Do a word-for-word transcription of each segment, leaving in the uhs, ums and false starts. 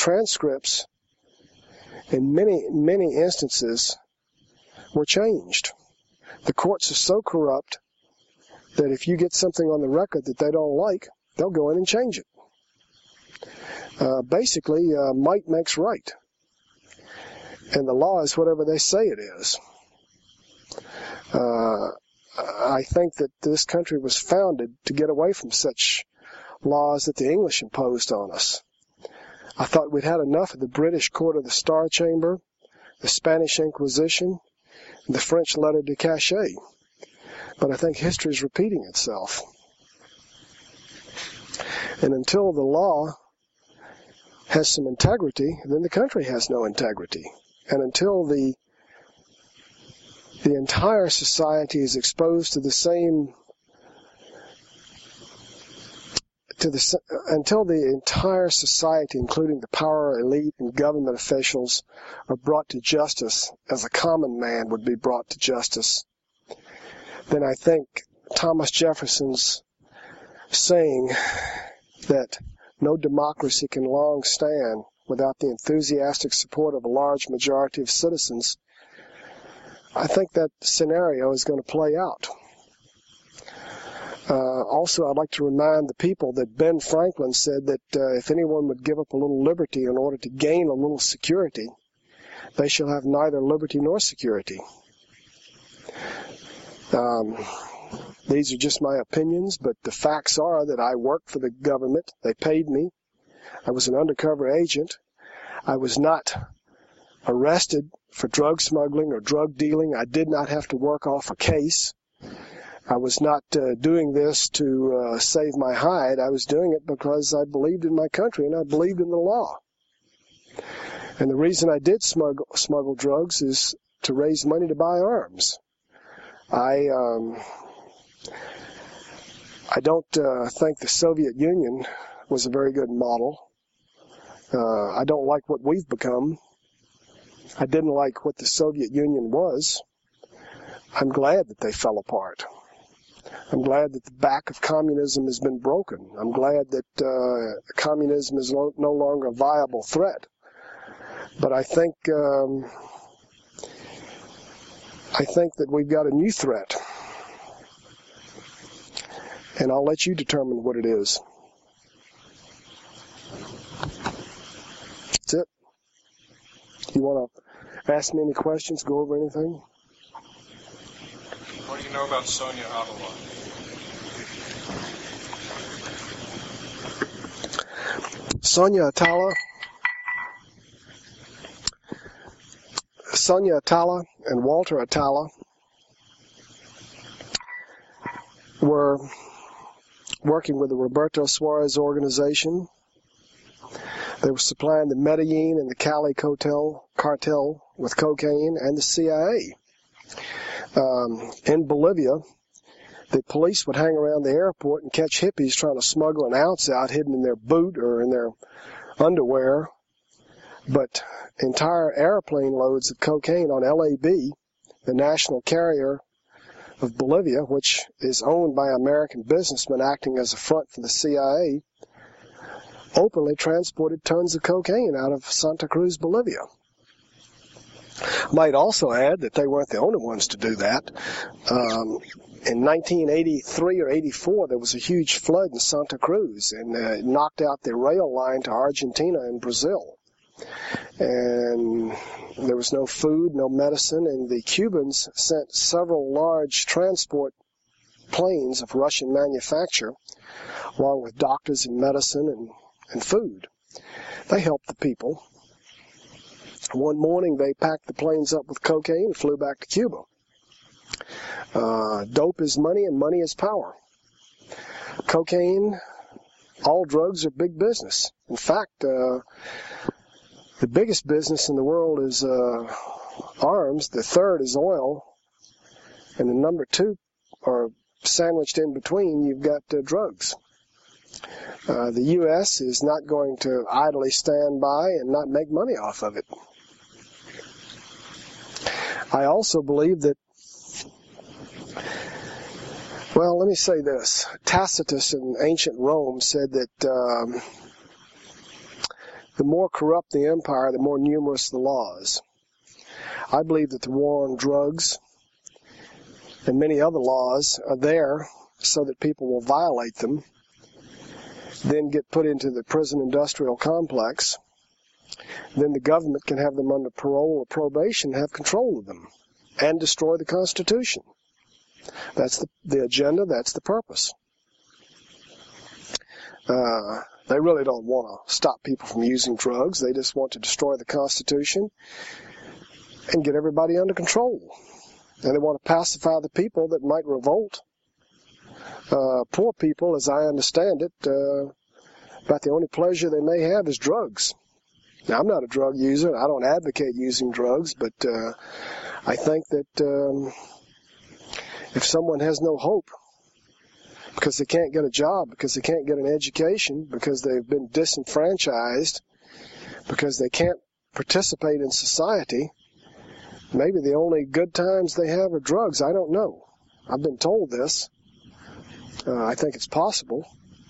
transcripts in many, many instances were changed. The courts are so corrupt that if you get something on the record that they don't like, they'll go in and change it. Uh, basically, uh, might makes right. And the law is whatever they say it is. Uh, I think that this country was founded to get away from such laws that the English imposed on us. I thought we'd had enough of the British Court of the Star Chamber, the Spanish Inquisition, and the French Lettre de Cachet. But I think history is repeating itself. And until the law has some integrity, then the country has no integrity. And until the the entire society is exposed to the same to the until the entire society, including the power elite and government officials, are brought to justice as a common man would be brought to justice, then I think Thomas Jefferson's saying that no democracy can long stand without the enthusiastic support of a large majority of citizens, I think that scenario is going to play out. Uh, also, I'd like to remind the people that Ben Franklin said that uh, if anyone would give up a little liberty in order to gain a little security, they shall have neither liberty nor security. Um, these are just my opinions, but the facts are that I worked for the government. They paid me. I was an undercover agent. I was not arrested for drug smuggling or drug dealing. I did not have to work off a case. I was not uh, doing this to uh, save my hide. I was doing it because I believed in my country and I believed in the law. And the reason I did smuggle, smuggle drugs is to raise money to buy arms. I um, I don't uh, think the Soviet Union was a very good model. Uh, I don't like what we've become. I didn't like what the Soviet Union was. I'm glad that they fell apart. I'm glad that the back of communism has been broken. I'm glad that uh, communism is lo- no longer a viable threat. But I think um, I think that we've got a new threat. And I'll let you determine what it is. That's it. You want to ask me any questions, go over anything? What do you know about Sonia Avila? Sonia Atala. Sonia Atala and Walter Atala were working with the Roberto Suarez organization. They were supplying the Medellin and the Cali cartel, cartel with cocaine and the C I A. Um, in Bolivia, the police would hang around the airport and catch hippies trying to smuggle an ounce out hidden in their boot or in their underwear. But entire airplane loads of cocaine on L A B, the national carrier of Bolivia, which is owned by American businessmen acting as a front for the C I A, openly transported tons of cocaine out of Santa Cruz, Bolivia. I might also add that they weren't the only ones to do that. Um, in nineteen eighty-three or eighty-four, there was a huge flood in Santa Cruz, and uh, it knocked out the rail line to Argentina and Brazil. And there was no food, no medicine, and the Cubans sent several large transport planes of Russian manufacture, along with doctors and medicine and, and food. They helped the people. One morning, they packed the planes up with cocaine and flew back to Cuba. Uh, dope is money, and money is power. Cocaine, all drugs are big business. In fact, uh, the biggest business in the world is uh, arms. The third is oil. And the number two, or sandwiched in between, you've got uh, drugs. Uh, the U S is not going to idly stand by and not make money off of it. I also believe that, well, let me say this. Tacitus in ancient Rome said that um, the more corrupt the empire, the more numerous the laws. I believe that the war on drugs and many other laws are there so that people will violate them, then get put into the prison industrial complex. Then the government can have them under parole or probation, have control of them, and destroy the Constitution. That's the, the agenda, that's the purpose. Uh, they really don't want to stop people from using drugs. They just want to destroy the Constitution and get everybody under control. And they want to pacify the people that might revolt. Uh, poor people, as I understand it, uh, about the only pleasure they may have is drugs. Now, I'm not a drug user. I don't advocate using drugs, but uh, I think that um, if someone has no hope because they can't get a job, because they can't get an education, because they've been disenfranchised, because they can't participate in society, maybe the only good times they have are drugs. I don't know. I've been told this. Uh, I think it's possible.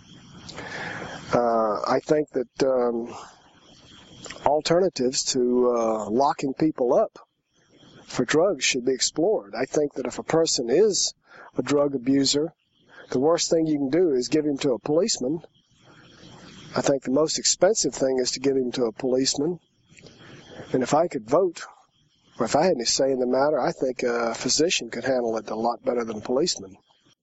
Uh, I think that um, alternatives to uh, locking people up for drugs should be explored. I think that if a person is a drug abuser, the worst thing you can do is give him to a policeman. I think the most expensive thing is to give him to a policeman. And if I could vote, or if I had any say in the matter, I think a physician could handle it a lot better than a policeman.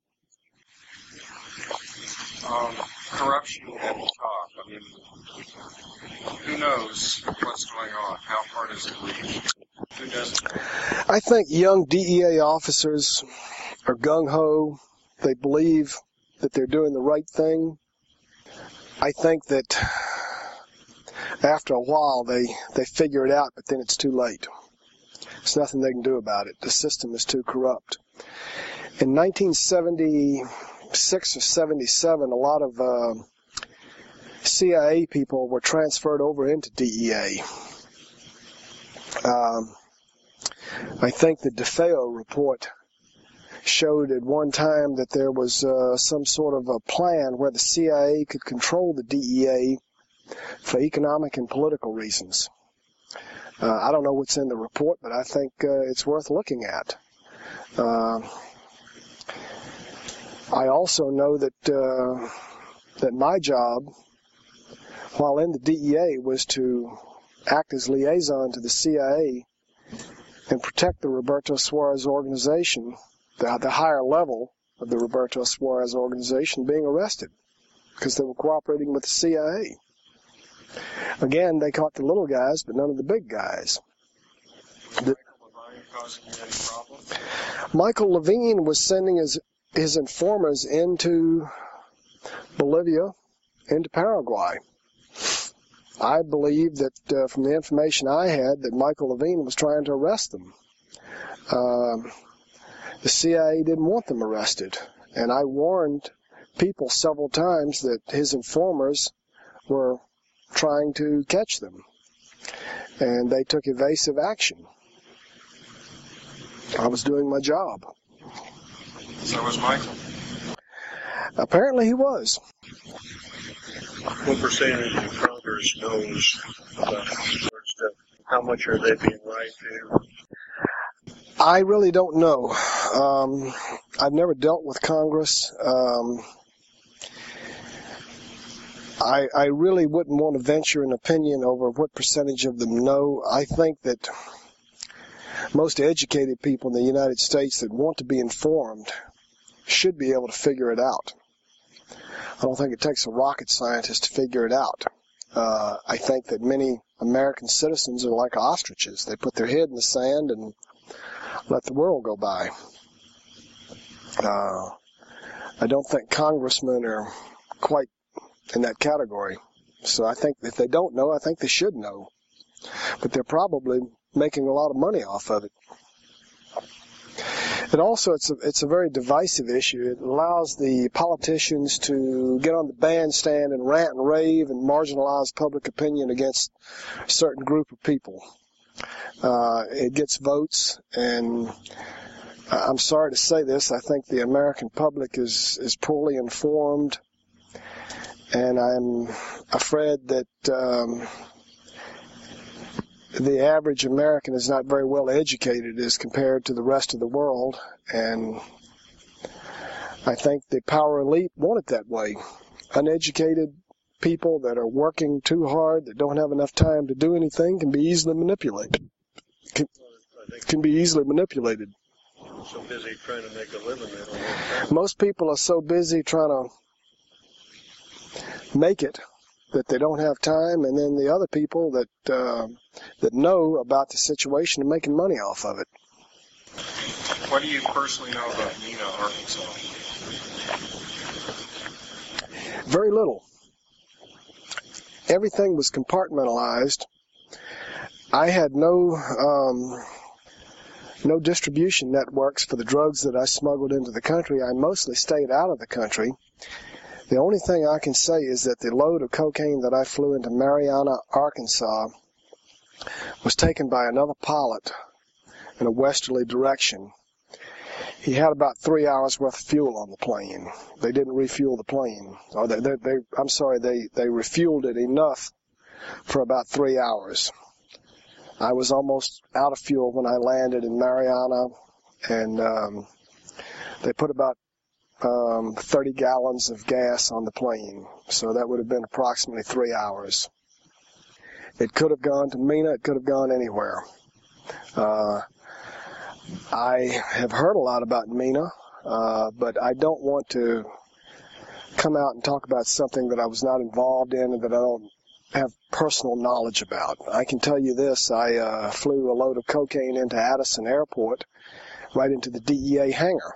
Um, corruption and talk. I mean, who knows what's going on? How far does it reach? Who doesn't? I think young D E A officers are gung-ho. They believe that they're doing the right thing. I think that after a while they, they figure it out, but then it's too late. There's nothing they can do about it. The system is too corrupt. In nineteen seventy-six or seventy-seven, a lot of uh, C I A people were transferred over into D E A. Um, I think the DeFeo report showed at one time that there was uh, some sort of a plan where the C I A could control the D E A for economic and political reasons. Uh, I don't know what's in the report, but I think uh, it's worth looking at. Uh, I also know that uh, that my job, while in the D E A, was to act as liaison to the C I A and protect the Roberto Suarez organization, the, the higher level of the Roberto Suarez organization being arrested because they were cooperating with the C I A. Again, they caught the little guys, but none of the big guys. The, Michael Levine was sending his, his informers into Bolivia, into Paraguay. I believe that uh, from the information I had that Michael Levine was trying to arrest them. Uh, the C I A didn't want them arrested, and I warned people several times that his informers were trying to catch them, and they took evasive action. I was doing my job. So was Michael. Apparently he was. What percentage of Congress knows about this sort of stuff? How much are they being lied to? I really don't know. Um, I've never dealt with Congress. Um, I, I really wouldn't want to venture an opinion over what percentage of them know. I think that most educated people in the United States that want to be informed should be able to figure it out. I don't think it takes a rocket scientist to figure it out. Uh, I think that many American citizens are like ostriches. They put their head in the sand and let the world go by. Uh, I don't think congressmen are quite in that category. So I think if they don't know, I think they should know. But they're probably making a lot of money off of it. And also, it's a, it's a very divisive issue. It allows the politicians to get on the bandstand and rant and rave and marginalize public opinion against a certain group of people. Uh, it gets votes, and I'm sorry to say this, I think the American public is, is poorly informed, and I'm afraid that um, the average American is not very well educated as compared to the rest of the world, and I think the power elite want it that way. Uneducated people that are working too hard, that don't have enough time to do anything, can be easily manipulated. Can, can be easily manipulated. So busy trying to make a living, they don't have time. Most people are so busy trying to make it that they don't have time, and then the other people that uh, that know about the situation are making money off of it. What do you personally know about Mena, Arkansas? Very little. Everything was compartmentalized. I had no um, no distribution networks for the drugs that I smuggled into the country. I mostly stayed out of the country. The only thing I can say is that the load of cocaine that I flew into Marianna, Arkansas, was taken by another pilot in a westerly direction. He had about three hours worth of fuel on the plane. They didn't refuel the plane. Or they, they, they, I'm sorry, they, they refueled it enough for about three hours. I was almost out of fuel when I landed in Marianna, and um, they put about um, thirty gallons of gas on the plane. So that would have been approximately three hours. It could have gone to Mena. It could have gone anywhere. Uh, I have heard a lot about Mena, uh, but I don't want to come out and talk about something that I was not involved in and that I don't have personal knowledge about. I can tell you this, I uh, flew a load of cocaine into Addison Airport, right into the D E A hangar.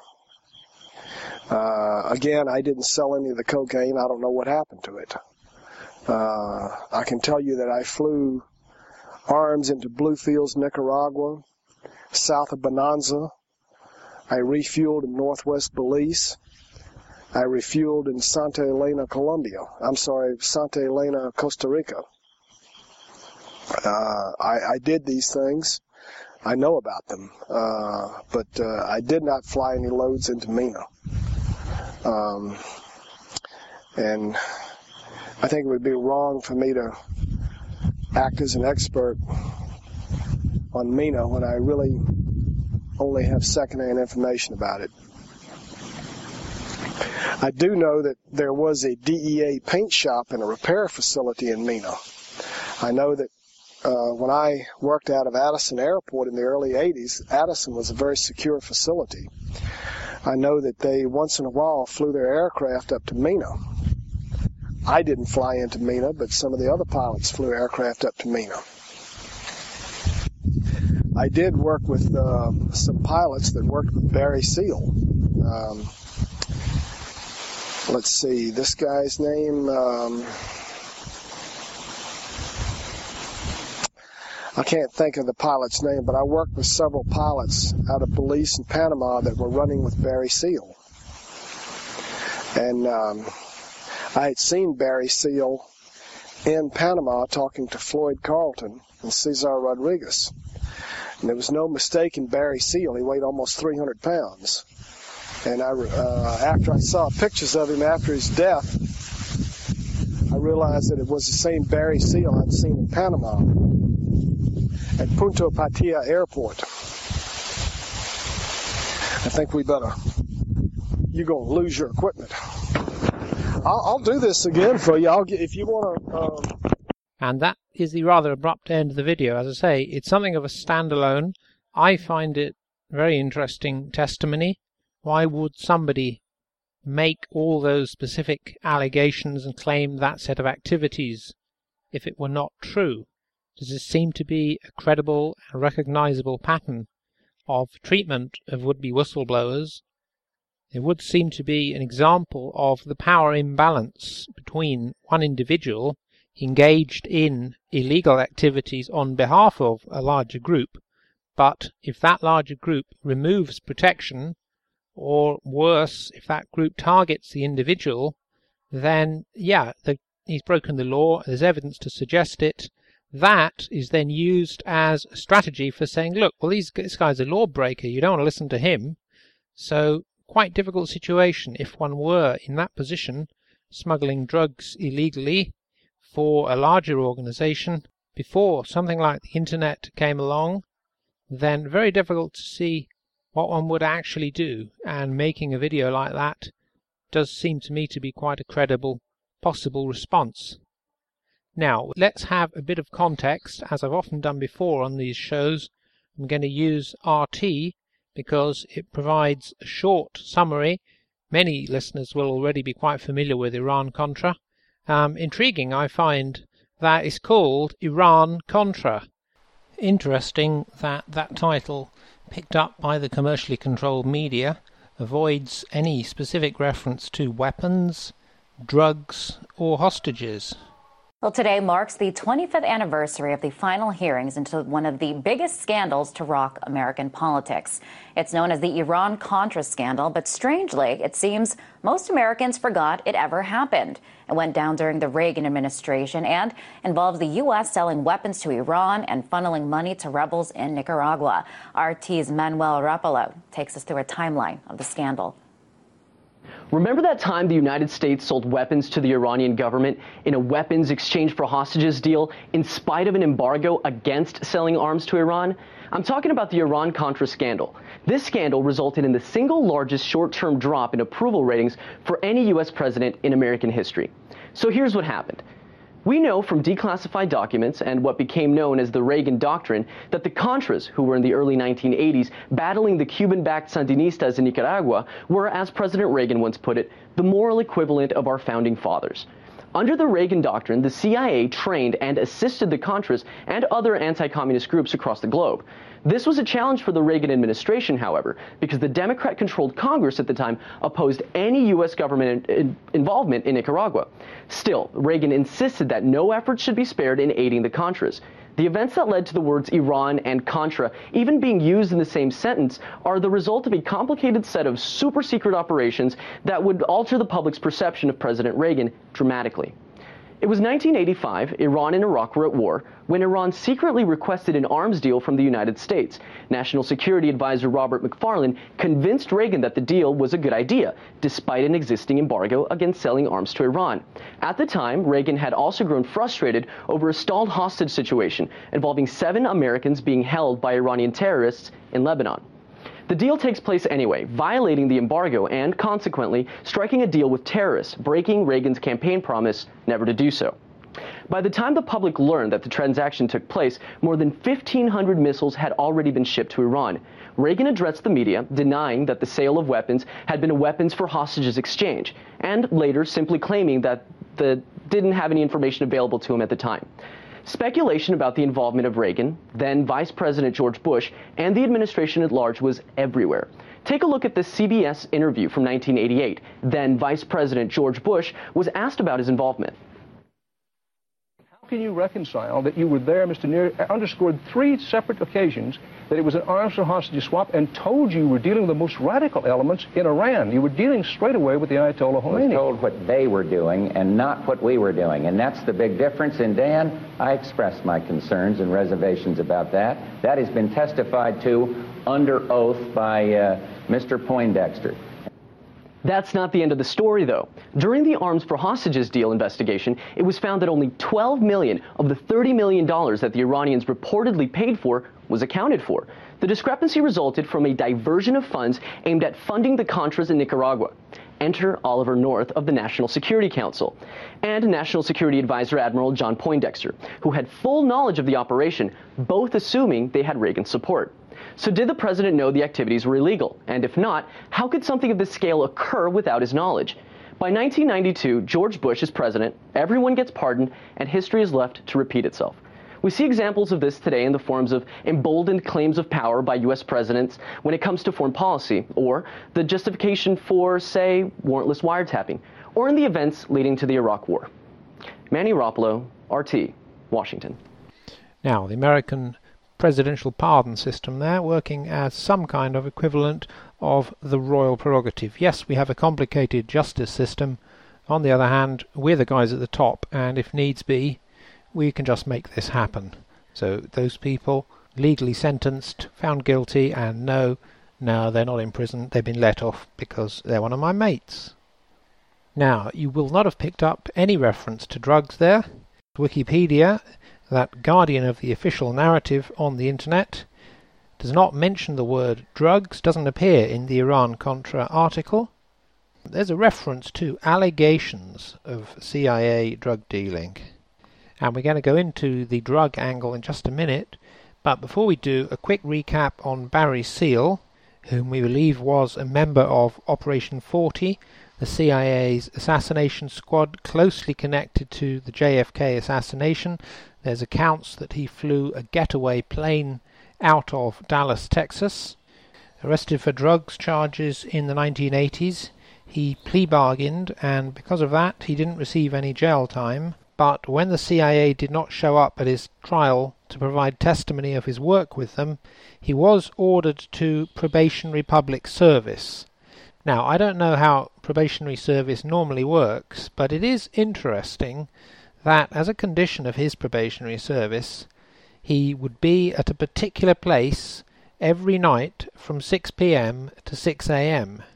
Uh, again, I didn't sell any of the cocaine. I don't know what happened to it. Uh, I can tell you that I flew arms into Bluefields, Nicaragua, south of Bonanza. I refueled in Northwest Belize. I refueled in Santa Elena, Colombia. I'm sorry, Santa Elena, Costa Rica. Uh, I, I did these things. I know about them. Uh, but uh, I did not fly any loads into Mena. Um, and I think it would be wrong for me to act as an expert on Mena when I really only have secondhand information about it. I do know that there was a D E A paint shop and a repair facility in Mena. I know that uh, when I worked out of Addison Airport in the early eighties, Addison was a very secure facility. I know that they once in a while flew their aircraft up to Mena. I didn't fly into Mena, but some of the other pilots flew aircraft up to Mena. I did work with uh, some pilots that worked with Barry Seal. Um, let's see, this guy's name, um, I can't think of the pilot's name, but I worked with several pilots out of Belize and Panama that were running with Barry Seal. And um, I had seen Barry Seal in Panama talking to Floyd Carlton and Cesar Rodriguez. And there was no mistake in Barry Seal. He weighed almost three hundred pounds. And I, uh, after I saw pictures of him after his death, I realized that it was the same Barry Seal I'd seen in Panama at Punta Patia Airport. I think we better, you're going to lose your equipment. I'll, I'll do this again for you. I'll get, if you want to... Um... And that is the rather abrupt end of the video. As I say, it's something of a standalone. I find it very interesting testimony. Why would somebody make all those specific allegations and claim that set of activities if it were not true? Does this seem to be a credible and recognizable pattern of treatment of would-be whistleblowers? It would seem to be an example of the power imbalance between one individual engaged in illegal activities on behalf of a larger group, but if that larger group removes protection, or worse, if that group targets the individual, then yeah, the, he's broken the law, there's evidence to suggest it. That is then used as a strategy for saying, look, well, he's, this guy's a lawbreaker, you don't want to listen to him. So, quite difficult situation if one were in that position smuggling drugs illegally for a larger organization before something like the internet came along, then very difficult to see what one would actually do, and making a video like that does seem to me to be quite a credible possible response. Now, let's have a bit of context. As I've often done before on these shows, I'm going to use R T because it provides a short summary. Many listeners will already be quite familiar with Iran-Contra. Um, intriguing, I find, that it's called Iran-Contra. Interesting that that title, picked up by the commercially controlled media, avoids any specific reference to weapons, drugs, or hostages. Well, today marks the twenty-fifth anniversary of the final hearings into one of the biggest scandals to rock American politics. It's known as the Iran-Contra scandal, but strangely, it seems most Americans forgot it ever happened. It went down during the Reagan administration and involves the U S selling weapons to Iran and funneling money to rebels in Nicaragua. R T's Manuel Rapallo takes us through a timeline of the scandal. Remember that time the United States sold weapons to the Iranian government in a weapons exchange for hostages deal in spite of an embargo against selling arms to Iran? I'm talking about the Iran-Contra scandal. This scandal resulted in the single largest short-term drop in approval ratings for any U S president in American history. So here's what happened. We know from declassified documents and what became known as the Reagan Doctrine that the Contras, who were in the early nineteen eighties battling the Cuban-backed Sandinistas in Nicaragua, were, as President Reagan once put it, the moral equivalent of our founding fathers. Under the Reagan Doctrine, the C I A trained and assisted the Contras and other anti-communist groups across the globe. This was a challenge for the Reagan administration, however, because the Democrat-controlled Congress at the time opposed any U S government in involvement in Nicaragua. Still, Reagan insisted that no effort should be spared in aiding the Contras. The events that led to the words Iran and Contra even being used in the same sentence are the result of a complicated set of super-secret operations that would alter the public's perception of President Reagan dramatically. It was nineteen eighty-five, Iran and Iraq were at war, when Iran secretly requested an arms deal from the United States. National Security Advisor Robert McFarlane convinced Reagan that the deal was a good idea, despite an existing embargo against selling arms to Iran. At the time, Reagan had also grown frustrated over a stalled hostage situation involving seven Americans being held by Iranian terrorists in Lebanon. The deal takes place anyway, violating the embargo and, consequently, striking a deal with terrorists, breaking Reagan's campaign promise never to do so. By the time the public learned that the transaction took place, more than fifteen hundred missiles had already been shipped to Iran. Reagan addressed the media, denying that the sale of weapons had been a weapons for hostages exchange, and later simply claiming that the didn't have any information available to him at the time. Speculation about the involvement of Reagan, then Vice President George Bush, and the administration at large was everywhere. Take a look at this C B S interview from nineteen eighty-eight. Then Vice President George Bush was asked about his involvement. How can you reconcile that you were there, Mister Neer, underscored three separate occasions that it was an arms for hostage swap, and told you were dealing with the most radical elements in Iran? You were dealing straight away with the Ayatollah Khomeini. We were told what they were doing and not what we were doing, and that's the big difference. And Dan, I expressed my concerns and reservations about that. That has been testified to under oath by uh, Mister Poindexter. That's not the end of the story, though. During the Arms for Hostages deal investigation, it was found that only twelve million dollars of the thirty million dollars that the Iranians reportedly paid for was accounted for. The discrepancy resulted from a diversion of funds aimed at funding the Contras in Nicaragua. Enter Oliver North of the National Security Council, and National Security Advisor Admiral John Poindexter, who had full knowledge of the operation, both assuming they had Reagan's support. So did the president know the activities were illegal? And if not, how could something of this scale occur without his knowledge? By nineteen ninety-two, George Bush is president, everyone gets pardoned, and history is left to repeat itself. We see examples of this today in the forms of emboldened claims of power by U S presidents when it comes to foreign policy, or the justification for, say, warrantless wiretapping, or in the events leading to the Iraq War. Manny Rapallo, R T, Washington. Now, the American presidential pardon system there, working as some kind of equivalent of the royal prerogative. Yes, we have a complicated justice system. On the other hand, we're the guys at the top, and if needs be, we can just make this happen. So those people legally sentenced, found guilty, and no, no, they're not in prison, they've been let off because they're one of my mates. Now, you will not have picked up any reference to drugs there. Wikipedia, that guardian of the official narrative on the internet, does not mention the word drugs, doesn't appear in the Iran-Contra article. There's a reference to allegations of C I A drug dealing. And we're going to go into the drug angle in just a minute, but before we do, a quick recap on Barry Seal, whom we believe was a member of Operation forty, the C I A's assassination squad closely connected to the J F K assassination. There's accounts that he flew a getaway plane out of Dallas, Texas. Arrested for drugs charges in the nineteen eighties. He plea bargained, and because of that he didn't receive any jail time. But when the C I A did not show up at his trial to provide testimony of his work with them, he was ordered to probationary public service. Now, I don't know how probationary service normally works, but it is interesting that as a condition of his probationary service, he would be at a particular place every night from six p m to six a m,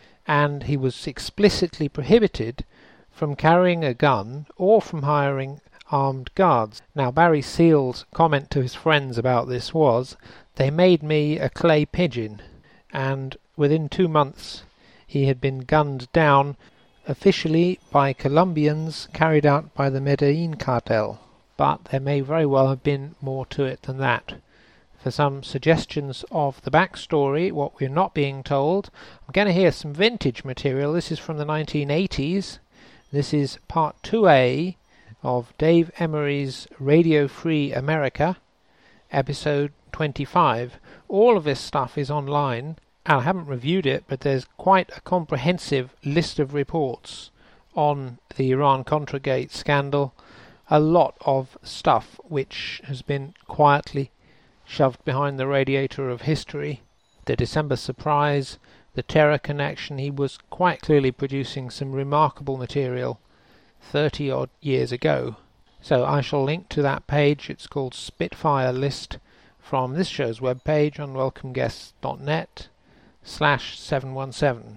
and he was explicitly prohibited from carrying a gun or from hiring armed guards. Now, Barry Seal's comment to his friends about this was, "They made me a clay pigeon," and within two months he had been gunned down, officially by Colombians carried out by the Medellin cartel. But there may very well have been more to it than that. For some suggestions of the backstory, what we're not being told, I'm going to hear some vintage material. This is from the nineteen eighties. This is part two A of Dave Emery's Radio Free America, episode twenty-five. All of this stuff is online. I haven't reviewed it, but there's quite a comprehensive list of reports on the Iran-Contra Gate scandal. A lot of stuff which has been quietly shoved behind the radiator of history. The December surprise, the terror connection. He was quite clearly producing some remarkable material thirty odd years ago. So I shall link to that page. It's called Spitfire List from this show's webpage on welcome guests dot net slash seven one seven.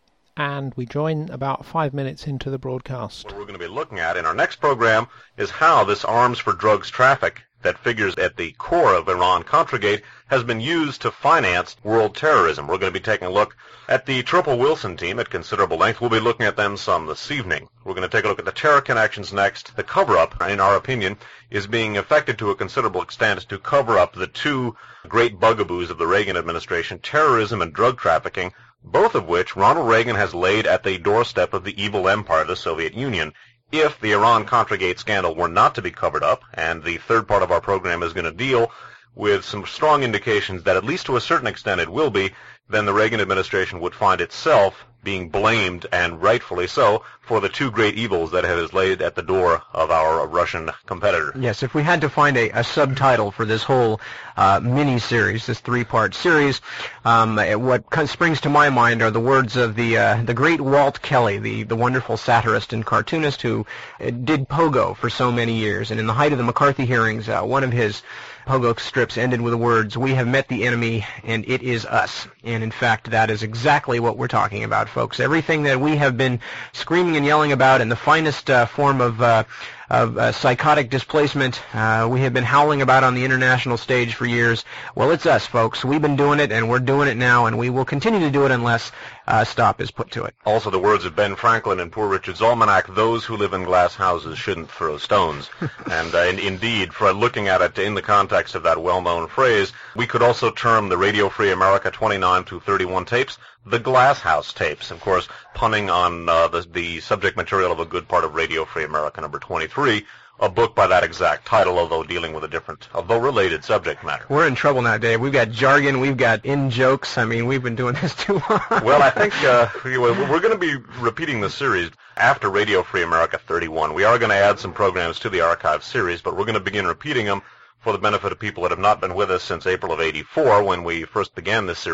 And we join about five minutes into the broadcast. What we're going to be looking at in our next program is how this arms for drugs traffic that figures at the core of Iran-Contra has been used to finance world terrorism. We're going to be taking a look at the Triple Wilson team at considerable length. We'll be looking at them some this evening. We're going to take a look at the terror connections next. The cover-up, in our opinion, is being effected to a considerable extent to cover up the two great bugaboos of the Reagan administration, terrorism and drug trafficking, both of which Ronald Reagan has laid at the doorstep of the evil empire, the Soviet Union. If the Iran-Contra scandal were not to be covered up, and the third part of our program is going to deal with some strong indications that at least to a certain extent it will be, then the Reagan administration would find itself being blamed, and rightfully so, for the two great evils that it has laid at the door of our Russian competitor. Yes, if we had to find a, a subtitle for this whole uh, mini-series, this three-part series, um, what kind of springs to my mind are the words of the uh, the great Walt Kelly, the, the wonderful satirist and cartoonist who uh, did Pogo for so many years. And in the height of the McCarthy hearings, uh, one of his Pogo strips ended with the words, "We have met the enemy, and it is us." And in fact, that is exactly what we're talking about, folks. Everything that we have been screaming and yelling about in the finest uh, form of, uh, of uh, psychotic displacement, uh, we have been howling about on the international stage for years. Well, it's us, folks. We've been doing it, and we're doing it now, and we will continue to do it unless uh, stop is put to it. Also, the words of Ben Franklin in Poor Richard's Almanac, "Those who live in glass houses shouldn't throw stones." And uh, in, indeed, for looking at it in the context of that well-known phrase, we could also term the Radio Free America twenty-nine through thirty-one tapes the Glass House tapes, of course, punning on uh, the, the subject material of a good part of Radio Free America number twenty-three, a book by that exact title, although dealing with a different, although related subject matter. We're in trouble now, Dave. We've got jargon, we've got in-jokes. I mean, we've been doing this too long. Well, I think uh, we're going to be repeating the series after Radio Free America thirty-one. We are going to add some programs to the archive series, but we're going to begin repeating them for the benefit of people that have not been with us since April of eighty-four, when we first began this series.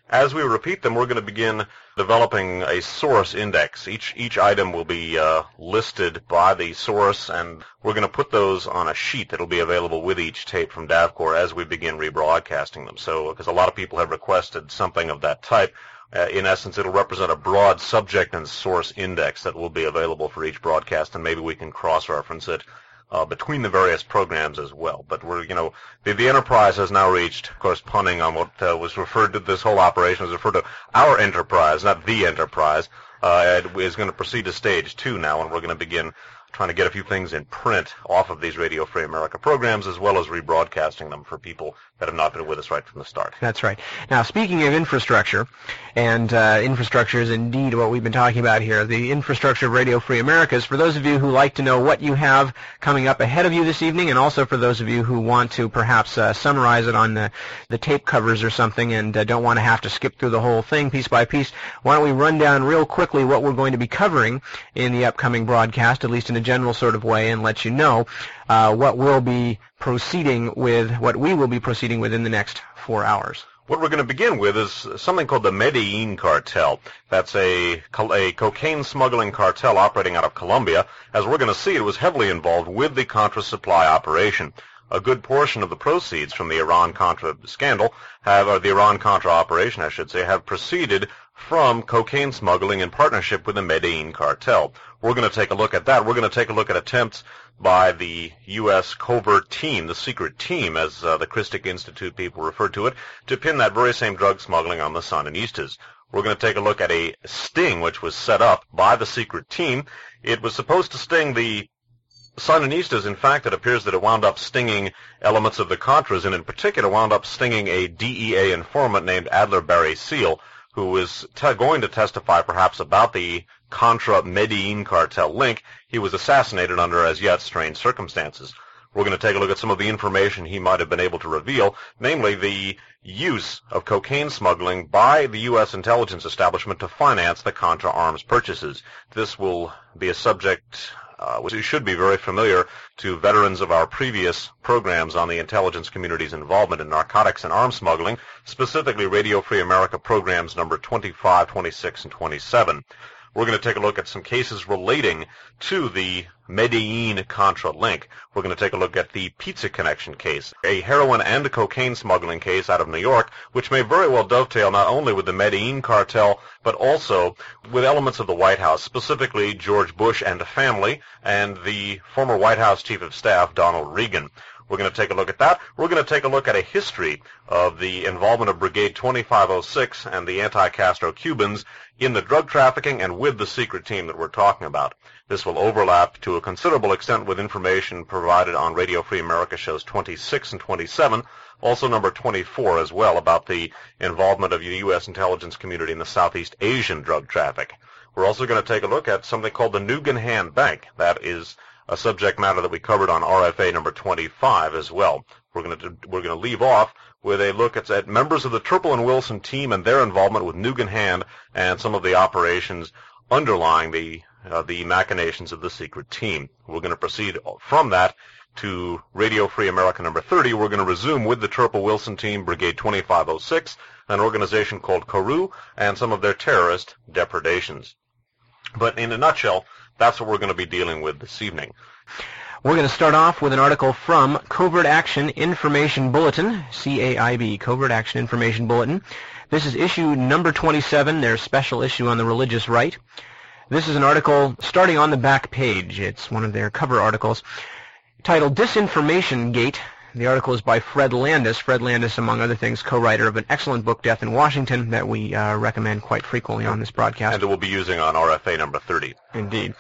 As we repeat them, we're going to begin developing a source index. Each each item will be uh, listed by the source, and we're going to put those on a sheet that will be available with each tape from DAVCOR as we begin rebroadcasting them. So, because a lot of people have requested something of that type, uh, in essence, it'll represent a broad subject and source index that will be available for each broadcast, and maybe we can cross-reference it Uh, between the various programs as well. But we're, you know, the, the Enterprise has now reached, of course, punning on what uh, was referred to, this whole operation was referred to our Enterprise, not the Enterprise, uh, it is going to proceed to stage two now, and we're going to begin trying to get a few things in print off of these Radio Free America programs, as well as rebroadcasting them for people that have not been with us right from the start. That's right. Now, speaking of infrastructure, and uh, infrastructure is indeed what we've been talking about here, the infrastructure of Radio Free America is for those of you who like to know what you have coming up ahead of you this evening, and also for those of you who want to perhaps uh, summarize it on the, the tape covers or something and uh, don't want to have to skip through the whole thing piece by piece. Why don't we run down real quickly what we're going to be covering in the upcoming broadcast, at least in a general sort of way, and let you know uh, what we'll be proceeding with, what we will be proceeding with in the next four hours. What we're going to begin with is something called the Medellin Cartel. That's a, a cocaine smuggling cartel operating out of Colombia. As we're going to see, it was heavily involved with the Contra supply operation. A good portion of the proceeds from the Iran-Contra scandal have, or the Iran-Contra operation, I should say, have proceeded from cocaine smuggling in partnership with the Medellin Cartel. We're going to take a look at that. We're going to take a look at attempts by the U S covert team, the secret team, as uh, the Christic Institute people refer to it, to pin that very same drug smuggling on the Sandinistas. We're going to take a look at a sting which was set up by the secret team. It was supposed to sting the Sandinistas. In fact, it appears that it wound up stinging elements of the Contras, and in particular wound up stinging a D E A informant named Adler Barry Seal, who was te- going to testify perhaps about the Contra-Medellin cartel link. He was assassinated under as yet strange circumstances. We're going to take a look at some of the information he might have been able to reveal, namely the use of cocaine smuggling by the U S intelligence establishment to finance the Contra arms purchases. This will be a subject uh, which should be very familiar to veterans of our previous programs on the intelligence community's involvement in narcotics and arms smuggling, specifically Radio Free America programs number twenty-five, twenty-six, and twenty-seven. We're going to take a look at some cases relating to the Medellin Contra link. We're going to take a look at the Pizza Connection case, a heroin and a cocaine smuggling case out of New York, which may very well dovetail not only with the Medellin cartel, but also with elements of the White House, specifically George Bush and the family, and the former White House Chief of Staff, Donald Regan. We're going to take a look at that. We're going to take a look at a history of the involvement of Brigade twenty-five oh six and the anti-Castro Cubans in the drug trafficking and with the secret team that we're talking about. This will overlap to a considerable extent with information provided on Radio Free America shows twenty-six and twenty-seven, also number twenty-four as well, about the involvement of the U S intelligence community in the Southeast Asian drug traffic. We're also going to take a look at something called the Nugan Hand Bank. That is a subject matter that we covered on R F A number twenty-five as well. We're going to we're going to leave off with a look at, at members of the Turple and Wilson team and their involvement with Nugan Hand and some of the operations underlying the uh, the machinations of the secret team. We're going to proceed from that to Radio Free America number thirty. We're going to resume with the Turple Wilson team, Brigade twenty-five oh six, an organization called Kourou, and some of their terrorist depredations. But in a nutshell, that's what we're going to be dealing with this evening. We're going to start off with an article from Covert Action Information Bulletin, C A I B, Covert Action Information Bulletin. This is issue number twenty-seven, their special issue on the religious right. This is an article starting on the back page. It's one of their cover articles, titled Disinformation Gate. The article is by Fred Landis. Fred Landis, among other things, co-writer of an excellent book, Death in Washington, that we uh, recommend quite frequently on this broadcast. And that we'll be using on R F A number thirty. Indeed.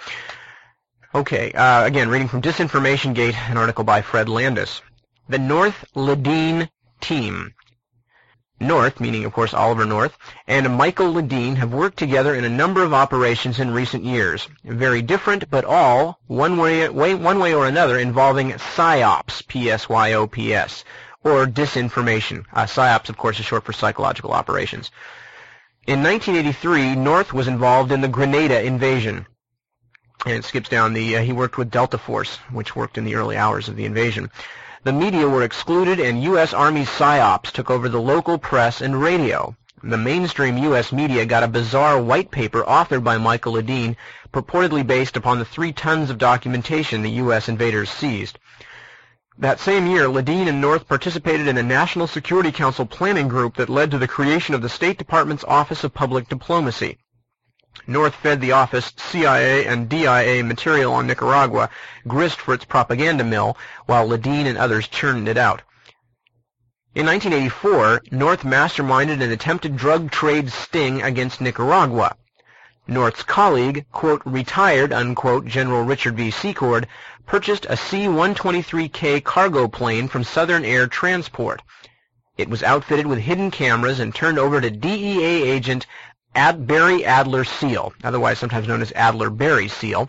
Okay, uh, again, reading from Disinformation Gate, an article by Fred Landis. The North Ledeen Team. North, meaning, of course, Oliver North, and Michael Ledeen have worked together in a number of operations in recent years. Very different, but all, one way, way, one way or another, involving PSYOPs, P S Y O P S, or disinformation. Uh, PSYOPs, of course, is short for psychological operations. In nineteen eighty-three, North was involved in the Grenada invasion. And it skips down the, uh, he worked with Delta Force, which worked in the early hours of the invasion. The media were excluded, and U S Army PSYOPs took over the local press and radio. The mainstream U S media got a bizarre white paper authored by Michael Ledeen, purportedly based upon the three tons of documentation the U S invaders seized. That same year, Ledeen and North participated in a National Security Council planning group that led to the creation of the State Department's Office of Public Diplomacy. North fed the office C I A and D I A material on Nicaragua, grist for its propaganda mill, while Ledeen and others churned it out. In nineteen eighty-four, North masterminded an attempted drug trade sting against Nicaragua. North's colleague, quote, retired, unquote, General Richard V. Secord, purchased a C one twenty-three K cargo plane from Southern Air Transport. It was outfitted with hidden cameras and turned over to D E A agent Ad- Barry Adler Seal, otherwise sometimes known as Adler Barry Seal.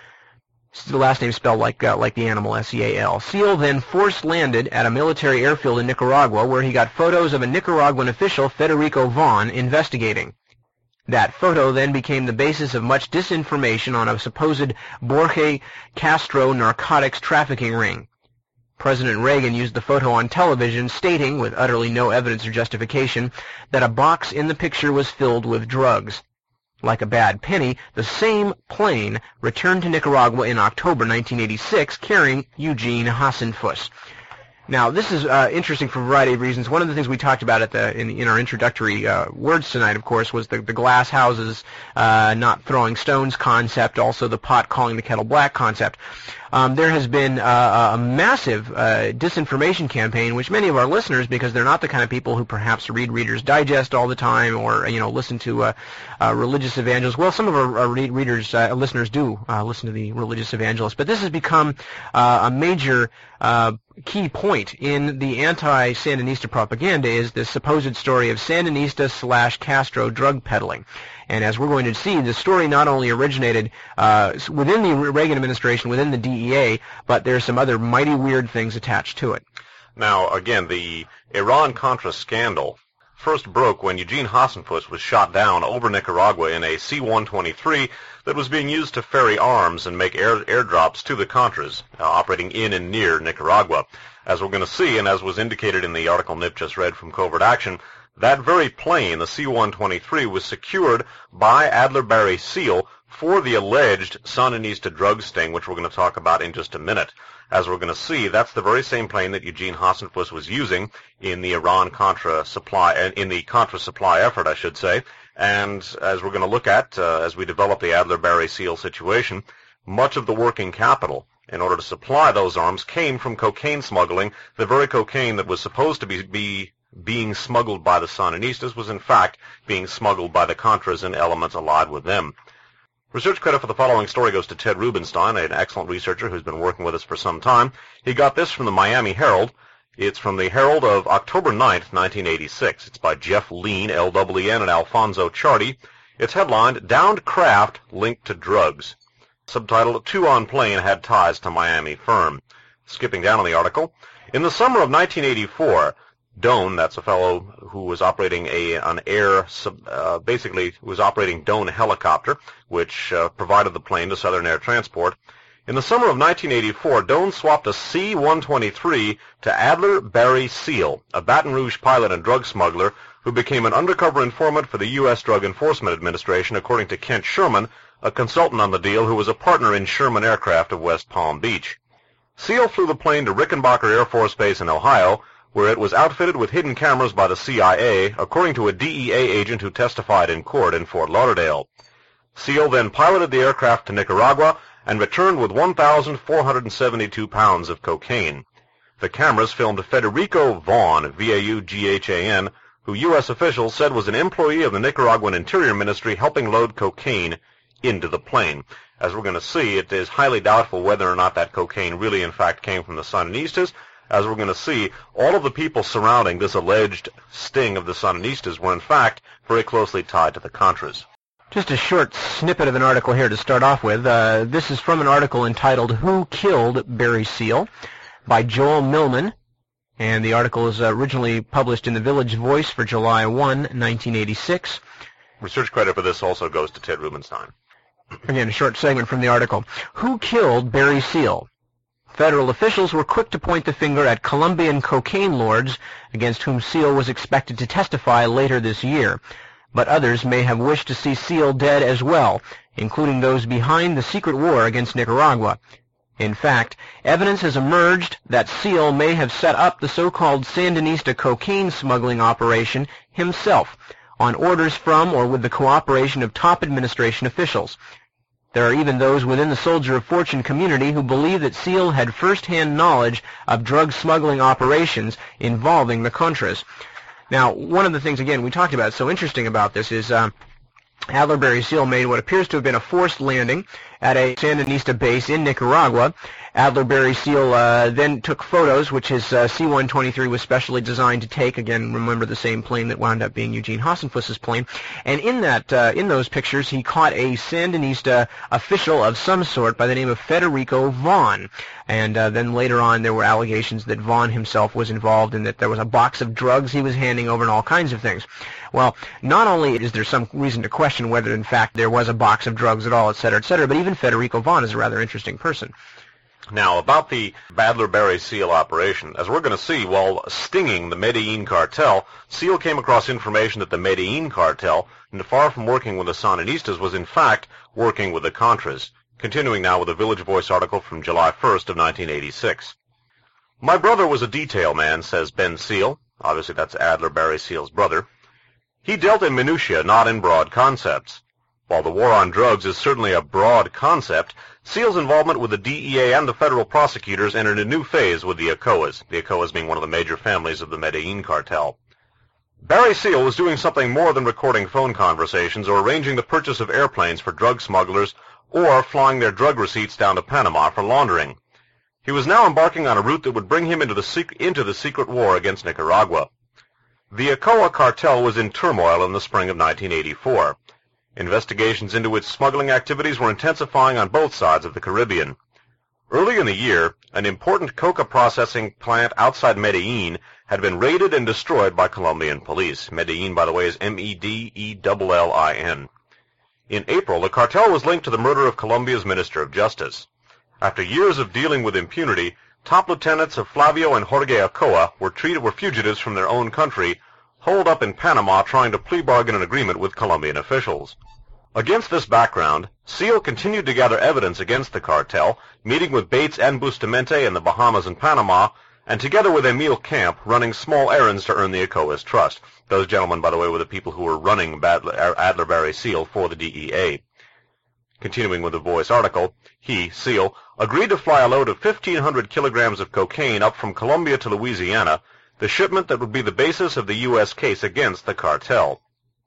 The last name spelled like uh, like the animal, S E A L. Seal then force-landed at a military airfield in Nicaragua, where he got photos of a Nicaraguan official, Federico Vaughn, investigating. That photo then became the basis of much disinformation on a supposed Jorge Castro narcotics trafficking ring. President Reagan used the photo on television, stating, with utterly no evidence or justification, that a box in the picture was filled with drugs. Like a bad penny, the same plane returned to Nicaragua in October nineteen eighty-six, carrying Eugene Hasenfuss. Now, this is uh, interesting for a variety of reasons. One of the things we talked about at the in, in our introductory uh, words tonight, of course, was the, the glass houses uh, not throwing stones concept, also the pot calling the kettle black concept. Um, there has been uh, a massive uh, disinformation campaign, which many of our listeners, because they're not the kind of people who perhaps read Reader's Digest all the time or, you know, listen to uh, uh, religious evangelists. Well, some of our, our readers, uh, listeners do uh, listen to the religious evangelists, but this has become uh, a major uh, key point in the anti-Sandinista propaganda is this supposed story of Sandinista slash Castro drug peddling. And as we're going to see, the story not only originated uh, within the Reagan administration, within the D E A, but there's some other mighty weird things attached to it. Now, again, the Iran-Contra scandal first broke when Eugene Hasenfuss was shot down over Nicaragua in a C one twenty-three that was being used to ferry arms and make air airdrops to the Contras, uh, operating in and near Nicaragua. As we're going to see, and as was indicated in the article Nip just read from Covert Action, that very plane, the C one twenty-three, was secured by Adler Barry Seal for the alleged Sandinista drug sting, which we're going to talk about in just a minute. As we're going to see, that's the very same plane that Eugene Hasenfuss was using in the Iran-Contra supply, in the Contra supply effort, I should say. And as we're going to look at, uh, as we develop the Adler Barry Seal situation, much of the working capital in order to supply those arms came from cocaine smuggling. The very cocaine that was supposed to be, be being smuggled by the Sandinistas was in fact being smuggled by the Contras and elements allied with them. Research credit for the following story goes to Ted Rubenstein, an excellent researcher who's been working with us for some time. He got this from the Miami Herald. It's from the Herald of October ninth, nineteen eighty-six. It's by Jeff Lean, L W N, and Alfonso Charty. It's headlined, Downed Craft Linked to Drugs. Subtitled, Two on Plane Had Ties to Miami Firm. Skipping down on the article. In the summer of nineteen eighty-four, Doan, that's a fellow who was operating a an air, uh, basically was operating Doan helicopter, which uh, provided the plane to Southern Air Transport. In the summer of nineteen eighty-four, Doan swapped a C one twenty-three to Adler Barry Seal, a Baton Rouge pilot and drug smuggler who became an undercover informant for the U S Drug Enforcement Administration, according to Kent Sherman, a consultant on the deal who was a partner in Sherman Aircraft of West Palm Beach. Seal flew the plane to Rickenbacker Air Force Base in Ohio, where it was outfitted with hidden cameras by the C I A, according to a D E A agent who testified in court in Fort Lauderdale. Seal then piloted the aircraft to Nicaragua and returned with one thousand four hundred seventy-two pounds of cocaine. The cameras filmed Federico Vaughn, V A U G H A N, who U S officials said was an employee of the Nicaraguan Interior Ministry helping load cocaine into the plane. As we're going to see, it is highly doubtful whether or not that cocaine really in fact came from the Sandinistas. As we're going to see, all of the people surrounding this alleged sting of the Sandinistas were in fact very closely tied to the Contras. Just a short snippet of an article here to start off with. Uh, this is from an article entitled Who Killed Barry Seal by Joel Millman, and the article is originally published in the Village Voice for July first, nineteen eighty-six. Research credit for this also goes to Ted Rubenstein. Again, a short segment from the article. Who killed Barry Seal? Federal officials were quick to point the finger at Colombian cocaine lords, against whom Seal was expected to testify later this year. But others may have wished to see Seal dead as well, including those behind the secret war against Nicaragua. In fact, evidence has emerged that Seal may have set up the so-called Sandinista cocaine smuggling operation himself, on orders from or with the cooperation of top administration officials. There are even those within the Soldier of Fortune community who believe that Seal had first-hand knowledge of drug smuggling operations involving the Contras. Now, one of the things, again, we talked about, so interesting about this is uh, Adler Barry Seal made what appears to have been a forced landing at a Sandinista base in Nicaragua. Adler Barry Seal uh, then took photos, which his uh, C one twenty-three was specially designed to take. Again, remember the same plane that wound up being Eugene Hassenfuss's plane. And in that, uh, in those pictures, he caught a Sandinista official of some sort by the name of Federico Vaughn. And uh, then later on, there were allegations that Vaughn himself was involved and that there was a box of drugs he was handing over and all kinds of things. Well, not only is there some reason to question whether, in fact, there was a box of drugs at all, et cetera, et cetera, but even Federico Vaughn is a rather interesting person. Now, about the Adler Barry Seal operation, as we're going to see, while stinging the Medellin cartel, Seal came across information that the Medellin cartel, far from working with the Sandinistas, was in fact working with the Contras. Continuing now with a Village Voice article from July first of nineteen eighty-six. My brother was a detail man, says Ben Seal. Obviously that's Adler Barry Seal's brother. He dealt in minutiae, not in broad concepts. While the war on drugs is certainly a broad concept, Seal's involvement with the D E A and the federal prosecutors entered a new phase with the Ocoas, the Ocoas being one of the major families of the Medellin cartel. Barry Seal was doing something more than recording phone conversations or arranging the purchase of airplanes for drug smugglers or flying their drug receipts down to Panama for laundering. He was now embarking on a route that would bring him into the, sec- into the secret war against Nicaragua. The Ocoa cartel was in turmoil in the spring of nineteen eighty-four. Investigations into its smuggling activities were intensifying on both sides of the Caribbean. Early in the year, an important coca processing plant outside Medellin had been raided and destroyed by Colombian police. Medellin, by the way, is M E D E L L I N. In April, the cartel was linked to the murder of Colombia's Minister of Justice. After years of dealing with impunity, top lieutenants of Flavio and Jorge Ocoa were treated were fugitives from their own country, holed up in Panama trying to plea bargain an agreement with Colombian officials. Against this background, Seal continued to gather evidence against the cartel, meeting with Bates and Bustamante in the Bahamas and Panama, and together with Emil Camp, running small errands to earn the Ocoa's trust. Those gentlemen, by the way, were the people who were running Adler Barry Seal for the D E A. Continuing with the Voice article, he, Seal, agreed to fly a load of fifteen hundred kilograms of cocaine up from Colombia to Louisiana, the shipment that would be the basis of the U S case against the cartel.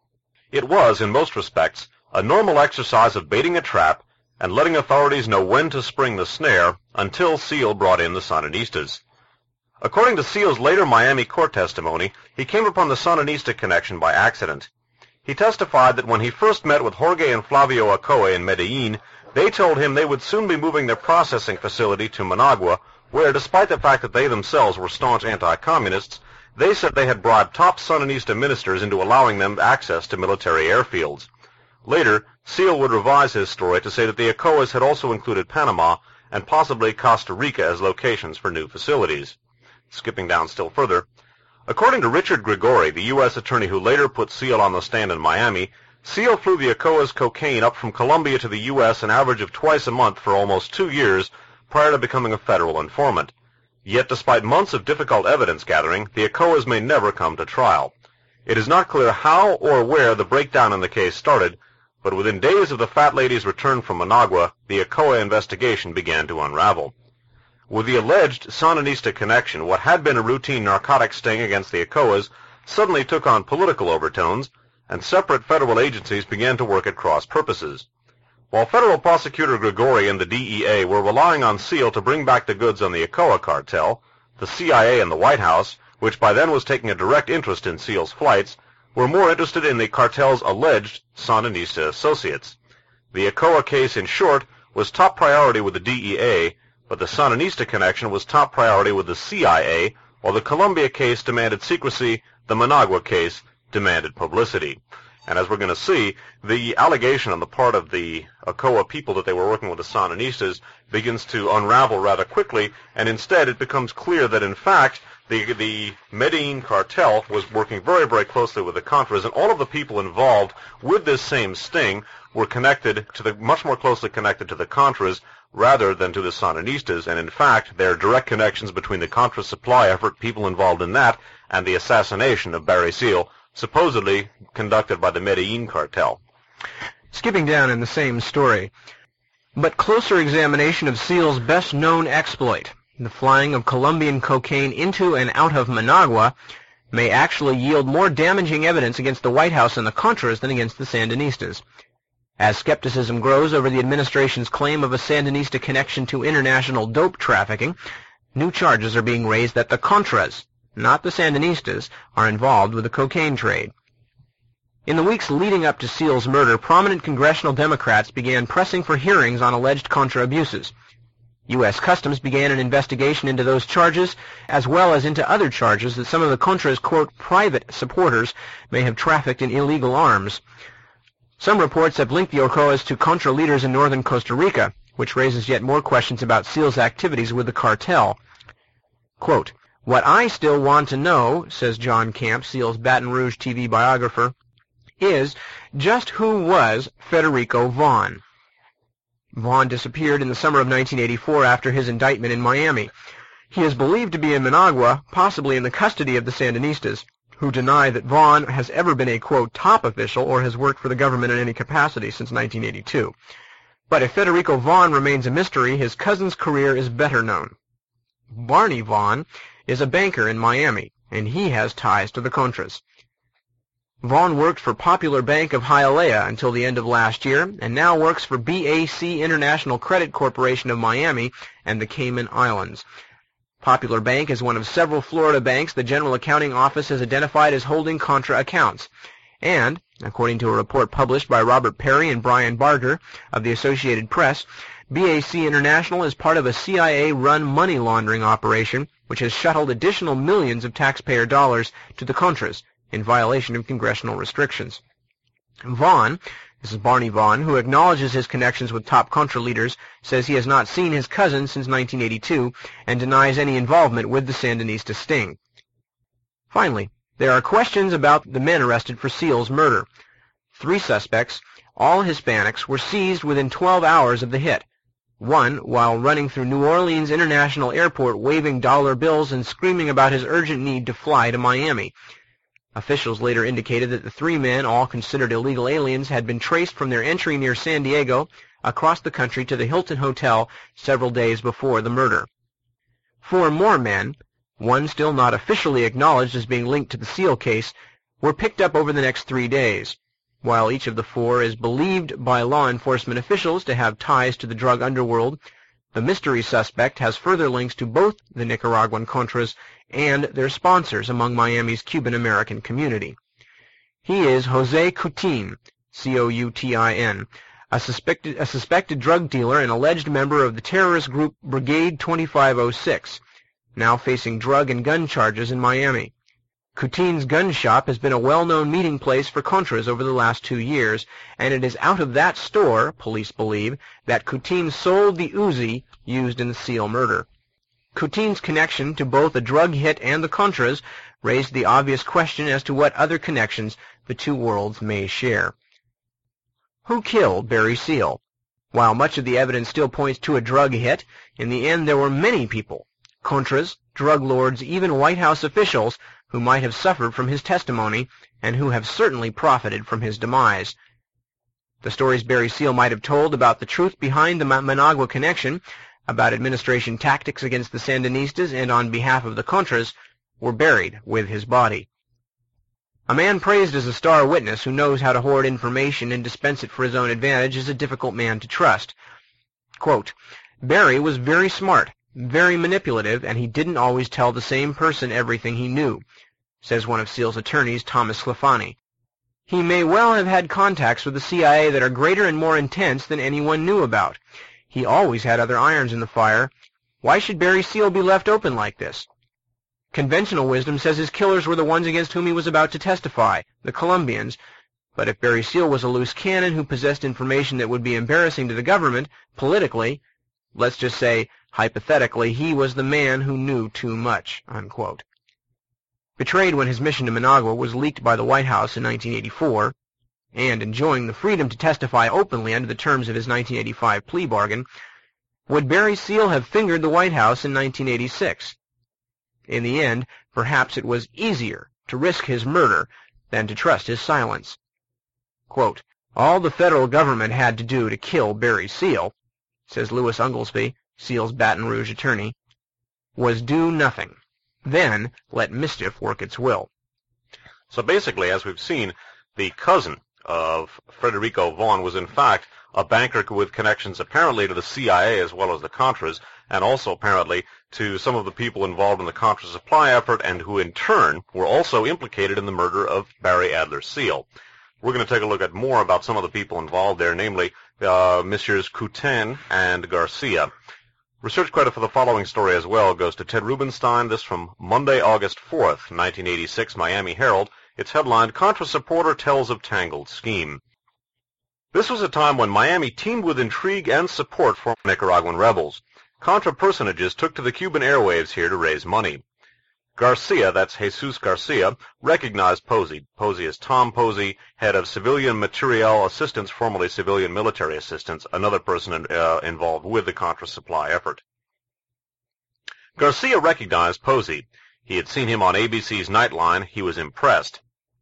It was, in most respects, a normal exercise of baiting a trap and letting authorities know when to spring the snare until Seal brought in the Sandinistas. According to Seal's later Miami court testimony, he came upon the Sandinista connection by accident. He testified that when he first met with Jorge and Flavio Ocoa in Medellin, they told him they would soon be moving their processing facility to Managua, where, despite the fact that they themselves were staunch anti-communists, they said they had bribed top Sandinista ministers into allowing them access to military airfields. Later, Seal would revise his story to say that the Ocoas had also included Panama and possibly Costa Rica as locations for new facilities. Skipping down still further, according to Richard Grigori, the U S attorney who later put Seal on the stand in Miami, Seal flew the Ocoa's cocaine up from Colombia to the U S an average of twice a month for almost two years prior to becoming a federal informant. Yet despite months of difficult evidence gathering, the Ocoas may never come to trial. It is not clear how or where the breakdown in the case started, but within days of the fat lady's return from Managua, the Ocoa investigation began to unravel. With the alleged Sandinista connection, what had been a routine narcotic sting against the Ocoas suddenly took on political overtones, and separate federal agencies began to work at cross purposes. While federal prosecutor Grigori and the D E A were relying on Seal to bring back the goods on the Ocoa cartel, the C I A and the White House, which by then was taking a direct interest in Seal's flights, were more interested in the cartel's alleged Sandinista associates. The Ocoa case, in short, was top priority with the D E A, but the Sandinista connection was top priority with the C I A, while the Colombia case demanded secrecy, the Managua case demanded publicity. And as we're going to see, the allegation on the part of the Ocoa people that they were working with the Sandinistas begins to unravel rather quickly, and instead it becomes clear that in fact the, the Medellin cartel was working very, very closely with the Contras, and all of the people involved with this same sting were connected to the, much more closely connected to the Contras rather than to the Sandinistas, and in fact there are direct connections between the Contra supply effort, people involved in that, and the assassination of Barry Seal, supposedly conducted by the Medellin cartel. Skipping down in the same story, but closer examination of Seal's best-known exploit, the flying of Colombian cocaine into and out of Managua, may actually yield more damaging evidence against the White House and the Contras than against the Sandinistas. As skepticism grows over the administration's claim of a Sandinista connection to international dope trafficking, new charges are being raised that the Contras, not the Sandinistas, are involved with the cocaine trade. In the weeks leading up to Seal's murder, prominent congressional Democrats began pressing for hearings on alleged Contra abuses. U S Customs began an investigation into those charges, as well as into other charges that some of the Contras' quote, private supporters may have trafficked in illegal arms. Some reports have linked the Ocoas to Contra leaders in northern Costa Rica, which raises yet more questions about Seal's activities with the cartel. Quote, "What I still want to know," says John Camp, Seal's Baton Rouge T V biographer, "is just who was Federico Vaughn." Vaughn disappeared in the summer of nineteen eighty-four after his indictment in Miami. He is believed to be in Managua, possibly in the custody of the Sandinistas, who deny that Vaughn has ever been a, quote, top official or has worked for the government in any capacity since nineteen eighty-two. But if Federico Vaughn remains a mystery, his cousin's career is better known. Barney Vaughn is a banker in Miami, and he has ties to the Contras. Vaughn worked for Popular Bank of Hialeah until the end of last year, and now works for B A C International Credit Corporation of Miami and the Cayman Islands. Popular Bank is one of several Florida banks the General Accounting Office has identified as holding Contra accounts. And, according to a report published by Robert Perry and Brian Barger of the Associated Press, B A C International is part of a C I A-run money laundering operation which has shuttled additional millions of taxpayer dollars to the Contras in violation of congressional restrictions. Vaughn, this is Barney Vaughn, who acknowledges his connections with top Contra leaders, says he has not seen his cousin since nineteen eighty-two and denies any involvement with the Sandinista sting. Finally, there are questions about the men arrested for Seal's murder. Three suspects, all Hispanics, were seized within twelve hours of the hit. One, while running through New Orleans International Airport waving dollar bills and screaming about his urgent need to fly to Miami. Officials later indicated that the three men, all considered illegal aliens, had been traced from their entry near San Diego across the country to the Hilton Hotel several days before the murder. Four more men, one still not officially acknowledged as being linked to the Seal case, were picked up over the next three days. While each of the four is believed by law enforcement officials to have ties to the drug underworld, the mystery suspect has further links to both the Nicaraguan Contras and their sponsors among Miami's Cuban-American community. He is Jose Coutin, C O U T I N, a suspected, a suspected drug dealer and alleged member of the terrorist group Brigade twenty-five oh six, now facing drug and gun charges in Miami. Coutin's gun shop has been a well-known meeting place for Contras over the last two years, and it is out of that store, police believe, that Coutin sold the Uzi used in the Seal murder. Coutin's connection to both the drug hit and the Contras raised the obvious question as to what other connections the two worlds may share. Who killed Barry Seal? While much of the evidence still points to a drug hit, in the end there were many people, Contras, drug lords, even White House officials, who might have suffered from his testimony and who have certainly profited from his demise. The stories Barry Seal might have told about the truth behind the Managua connection, about administration tactics against the Sandinistas and on behalf of the Contras, were buried with his body. A man praised as a star witness who knows how to hoard information and dispense it for his own advantage is a difficult man to trust. Quote, "Barry was very smart, very manipulative, and he didn't always tell the same person everything he knew," says one of Seal's attorneys, Thomas Sclafani. "He may well have had contacts with the C I A that are greater and more intense than anyone knew about. He always had other irons in the fire. Why should Barry Seal be left open like this? Conventional wisdom says his killers were the ones against whom he was about to testify, the Colombians, But if Barry Seal was a loose cannon who possessed information that would be embarrassing to the government, politically, let's just say, hypothetically, he was the man who knew too much, unquote. Betrayed when his mission to Managua was leaked by the White House in nineteen eighty-four, and enjoying the freedom to testify openly under the terms of his nineteen eighty-five plea bargain, would Barry Seal have fingered the White House in nineteen eighty-six? In the end, perhaps it was easier to risk his murder than to trust his silence. Quote, all the federal government had to do to kill Barry Seal, says Louis Unglesby, Seal's Baton Rouge attorney, was do nothing. Then let mischief work its will. So basically, as we've seen, the cousin of Frederico Vaughn was in fact a banker with connections apparently to the C I A as well as the Contras, and also apparently to some of the people involved in the Contra supply effort, and who in turn were also implicated in the murder of Barry Adler Seal. We're going to take a look at more about some of the people involved there, namely uh, Messieurs Coutin and Garcia. Research credit for the following story as well goes to Ted Rubenstein. This from Monday, August fourth, nineteen eighty-six, Miami Herald. It's headlined, Contra Supporter Tells of Tangled Scheme. This was a time when Miami teemed with intrigue and support for Nicaraguan rebels. Contra personages took to the Cuban airwaves here to raise money. Garcia, that's Jesus Garcia, recognized Posey. Posey is Tom Posey, head of Civilian Materiel Assistance, formerly Civilian Military Assistance, another person uh, involved with the Contra supply effort. Garcia recognized Posey. He had seen him on A B C's Nightline. He was impressed.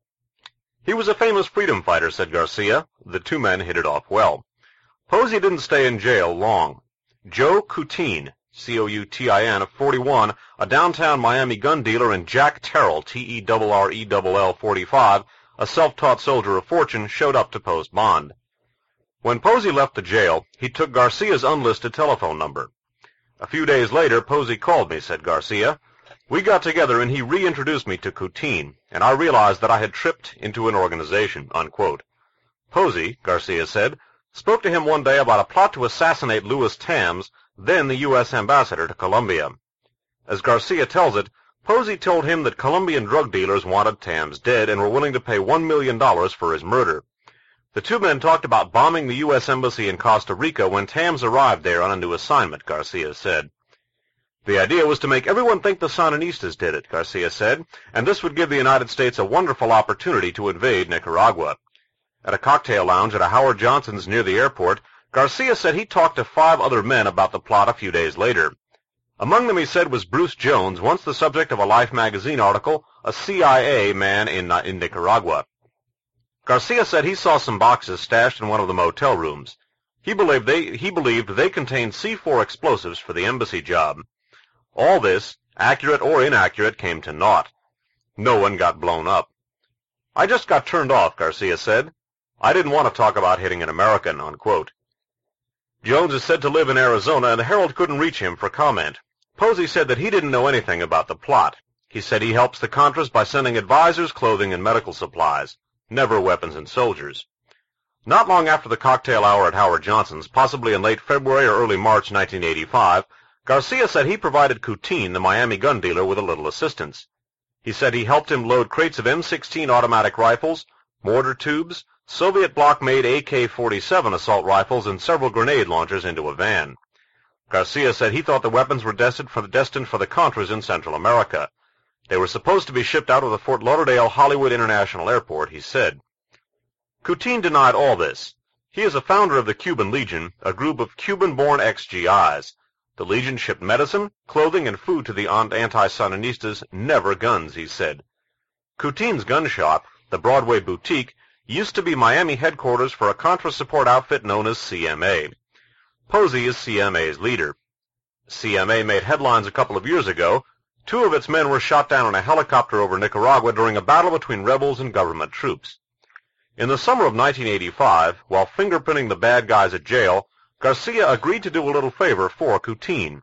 He was a famous freedom fighter, said Garcia. The two men hit it off well. Posey didn't stay in jail long. Joe Coutin, C O U T I N, of forty-one, a downtown Miami gun dealer, and Jack Terrell, T E R R E L L, forty-five, a self-taught soldier of fortune, showed up to post bond. When Posey left the jail, he took Garcia's unlisted telephone number. A few days later, Posey called me, said Garcia. We got together and he reintroduced me to Coutin, and I realized that I had tripped into an organization, unquote. Posey, Garcia said, spoke to him one day about a plot to assassinate Louis Tams, then the U S ambassador to Colombia. As Garcia tells it, Posey told him that Colombian drug dealers wanted Tams dead and were willing to pay one million dollars for his murder. The two men talked about bombing the U S embassy in Costa Rica when Tams arrived there on a new assignment, Garcia said. The idea was to make everyone think the Sandinistas did it, Garcia said, and this would give the United States a wonderful opportunity to invade Nicaragua. At a cocktail lounge at a Howard Johnson's near the airport, Garcia said he talked to five other men about the plot a few days later. Among them, he said, was Bruce Jones, once the subject of a Life magazine article, a C I A man in, uh, in Nicaragua. Garcia said he saw some boxes stashed in one of the motel rooms. He believed they, he believed they contained C four explosives for the embassy job. All this, accurate or inaccurate, came to naught. No one got blown up. I just got turned off, Garcia said. I didn't want to talk about hitting an American, unquote. Jones is said to live in Arizona, and the Herald couldn't reach him for comment. Posey said that he didn't know anything about the plot. He said he helps the Contras by sending advisors, clothing, and medical supplies, never weapons and soldiers. Not long after the cocktail hour at Howard Johnson's, possibly in late February or early March nineteen eighty-five, Garcia said he provided Coutin, the Miami gun dealer, with a little assistance. He said he helped him load crates of M sixteen automatic rifles, mortar tubes, Soviet block-made A K forty-seven assault rifles, and several grenade launchers into a van. Garcia said he thought the weapons were destined for the, destined for the Contras in Central America. They were supposed to be shipped out of the Fort Lauderdale Hollywood International Airport, he said. Coutin denied all this. He is a founder of the Cuban Legion, a group of Cuban-born ex G Is. The Legion shipped medicine, clothing, and food to the anti-Sandinistas, never guns, he said. Coutin's gun shop, the Broadway Boutique, used to be Miami headquarters for a Contra support outfit known as C M A. Posey is C M A's leader. C M A made headlines a couple of years ago. Two of its men were shot down in a helicopter over Nicaragua during a battle between rebels and government troops. In the summer of nineteen eighty-five, while fingerprinting the bad guys at jail, Garcia agreed to do a little favor for Coutin.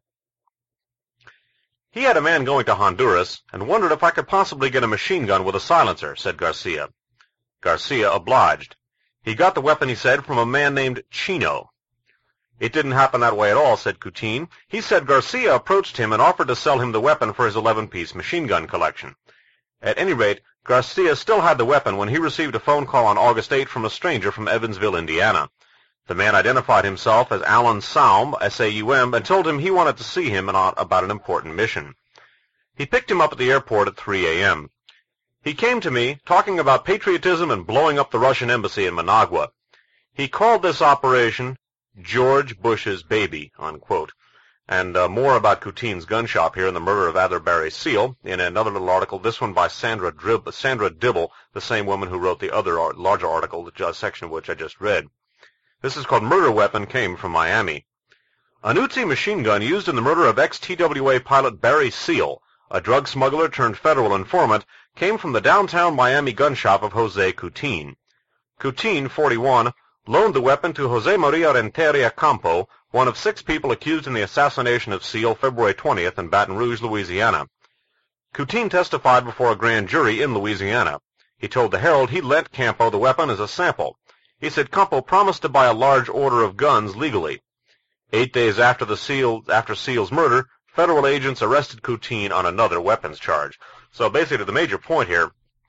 He had a man going to Honduras and wondered if I could possibly get a machine gun with a silencer, said Garcia. Garcia obliged. He got the weapon, he said, from a man named Chino. It didn't happen that way at all, said Coutin. He said Garcia approached him and offered to sell him the weapon for his eleven-piece machine gun collection. At any rate, Garcia still had the weapon when he received a phone call on August eighth from a stranger from Evansville, Indiana. The man identified himself as Alan Saum, S A U M, and told him he wanted to see him about an important mission. He picked him up at the airport at three a m He came to me talking about patriotism and blowing up the Russian embassy in Managua. He called this operation George Bush's Baby, unquote. And uh, more about Coutine's gun shop here and the murder of Adler Barry Seal in another little article, this one by Sandra, Drib- Sandra Dibble, the same woman who wrote the other art- larger article, the uh, section of which I just read. This is called Murder Weapon Came from Miami. An Uzi machine gun used in the murder of ex-T W A pilot Barry Seal, a drug smuggler turned federal informant, came from the downtown Miami gun shop of Jose Coutine. Coutine, forty-one, loaned the weapon to Jose Maria Renteria Campo, one of six people accused in the assassination of Seal February twentieth in Baton Rouge, Louisiana. Coutine testified before a grand jury in Louisiana. He told the Herald he lent Campo the weapon as a sample. He said Campo promised to buy a large order of guns legally. Eight days after the Seal, after Seal's murder, federal agents arrested Coutine on another weapons charge. So basically the major point here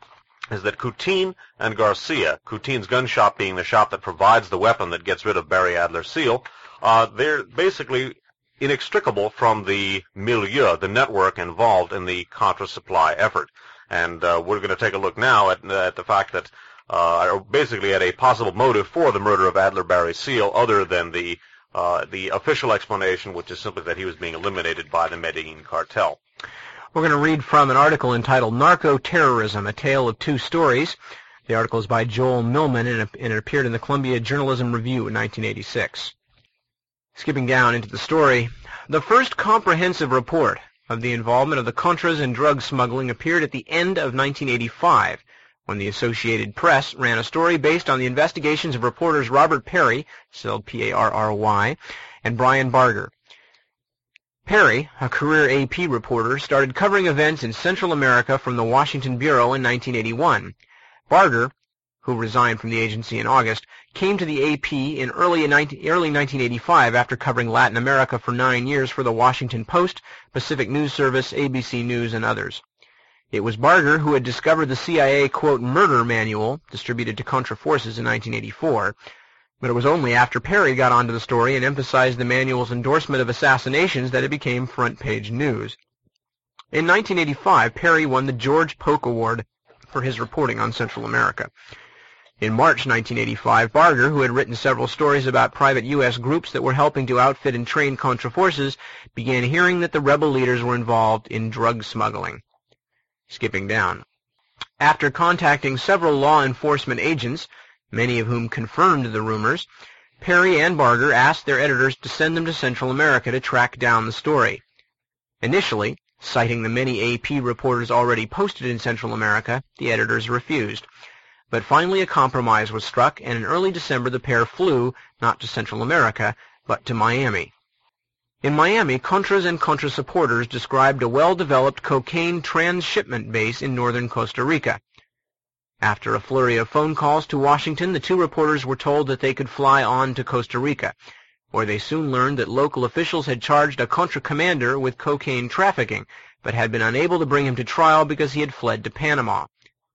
is that Coutine and Garcia, Coutine's gun shop being the shop that provides the weapon that gets rid of Barry Adler Seal, uh, they're basically inextricable from the milieu, the network involved in the Contra supply effort. And uh, we're going to take a look now at, at the fact that, uh, or basically at a possible motive for the murder of Adler Barry Seal other than the uh, the official explanation, which is simply that he was being eliminated by the Medellin cartel. We're going to read from an article entitled Narco-Terrorism, A Tale of Two Stories. The article is by Joel Millman, and it appeared in the Columbia Journalism Review in nineteen eighty-six. Skipping down into the story, the first comprehensive report of the involvement of the Contras in drug smuggling appeared at the end of nineteen eighty-five, when the Associated Press ran a story based on the investigations of reporters Robert Parry, spelled P A R R Y, and Brian Barger. Parry, a career A P reporter, started covering events in Central America from the Washington Bureau in nineteen eighty-one. Barger, who resigned from the agency in August, came to the A P in early, early nineteen eighty-five after covering Latin America for nine years for the Washington Post, Pacific News Service, A B C News, and others. It was Barger who had discovered the C I A, quote, murder manual distributed to Contra forces in nineteen eighty-four. But it was only after Parry got onto the story and emphasized the manual's endorsement of assassinations that it became front-page news. In nineteen eighty-five, Parry won the George Polk Award for his reporting on Central America. In March nineteen eighty-five, Barger, who had written several stories about private U S groups that were helping to outfit and train Contra forces, began hearing that the rebel leaders were involved in drug smuggling. Skipping down. After contacting several law enforcement agents, many of whom confirmed the rumors, Parry and Barger asked their editors to send them to Central America to track down the story. Initially, citing the many A P reporters already posted in Central America, the editors refused. But finally a compromise was struck, and in early December the pair flew, not to Central America, but to Miami. In Miami, Contras and Contra supporters described a well-developed cocaine transshipment base in northern Costa Rica. After a flurry of phone calls to Washington, the two reporters were told that they could fly on to Costa Rica, where they soon learned that local officials had charged a Contra commander with cocaine trafficking, but had been unable to bring him to trial because he had fled to Panama.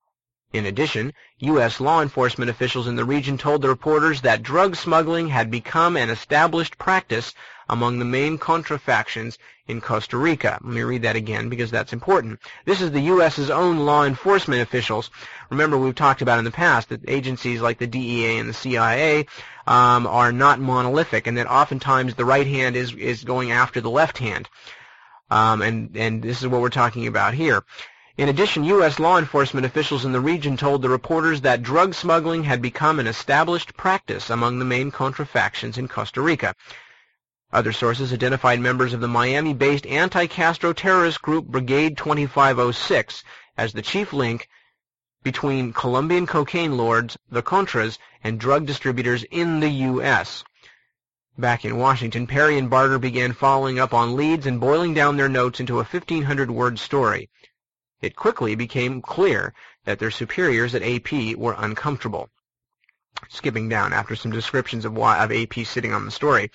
In addition, U S law enforcement officials in the region told the reporters that drug smuggling had become an established practice among the main Contra factions in Costa Rica. Let me read that again because that's important. This is the U S's own law enforcement officials. Remember, we've talked about in the past that agencies like the D E A and the C I A um, are not monolithic, and that oftentimes the right hand is, is going after the left hand. Um, and, and this is what we're talking about here. In addition, U S law enforcement officials in the region told the reporters that drug smuggling had become an established practice among the main Contra factions in Costa Rica. Other sources identified members of the Miami-based anti-Castro terrorist group Brigade twenty-five oh six as the chief link between Colombian cocaine lords, the Contras, and drug distributors in the U S Back in Washington, Parry and Barger began following up on leads and boiling down their notes into a fifteen hundred word story. It quickly became clear that their superiors at A P were uncomfortable. Skipping down after some descriptions of, why, of A P sitting on the story.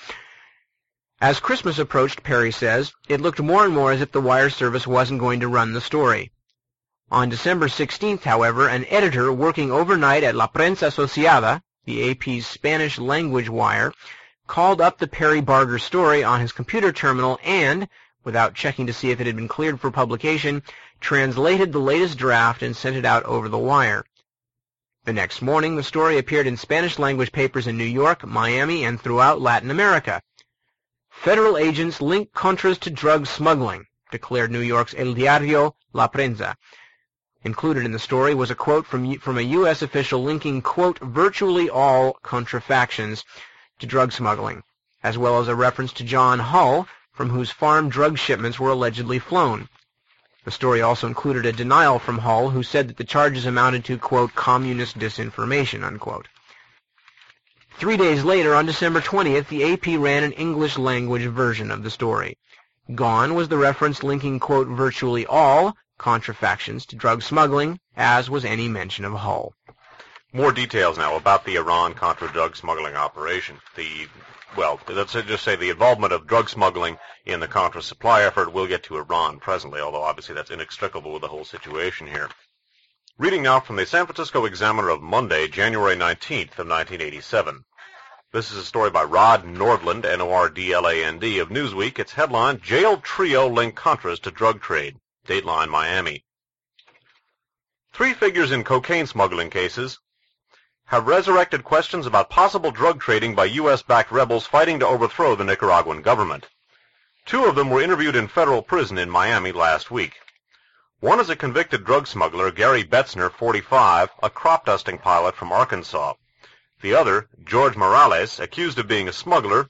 As Christmas approached, Parry says, it looked more and more as if the wire service wasn't going to run the story. On December sixteenth, however, an editor working overnight at La Prensa Asociada, the A P's Spanish-language wire, called up the Perry Barger story on his computer terminal and, without checking to see if it had been cleared for publication, translated the latest draft and sent it out over the wire. The next morning, the story appeared in Spanish-language papers in New York, Miami, and throughout Latin America. Federal agents link Contras to drug smuggling, declared New York's El Diario La Prensa. Included in the story was a quote from, from a U S official linking, quote, virtually all contrafactions to drug smuggling, as well as a reference to John Hull, from whose farm drug shipments were allegedly flown. The story also included a denial from Hull, who said that the charges amounted to, quote, communist disinformation, unquote. Three days later, on December twentieth, the A P ran an English-language version of the story. Gone was the reference linking, quote, virtually all contrafactions to drug smuggling, as was any mention of Hull. More details now about the Iran-Contra drug smuggling operation. The, well, let's just say the involvement of drug smuggling in the Contra supply effort. We'll get to Iran presently, although obviously that's inextricable with the whole situation here. Reading now from the San Francisco Examiner of Monday, January nineteenth of nineteen eighty-seven. This is a story by Rod Nordland, N O R D L A N D, of Newsweek. Its headline, Jailed Trio Link Contras to Drug Trade. Dateline, Miami. Three figures in cocaine smuggling cases have resurrected questions about possible drug trading by U S-backed rebels fighting to overthrow the Nicaraguan government. Two of them were interviewed in federal prison in Miami last week. One is a convicted drug smuggler, Gary Betzner, forty-five, a crop dusting pilot from Arkansas. The other, George Morales, accused of being a smuggler,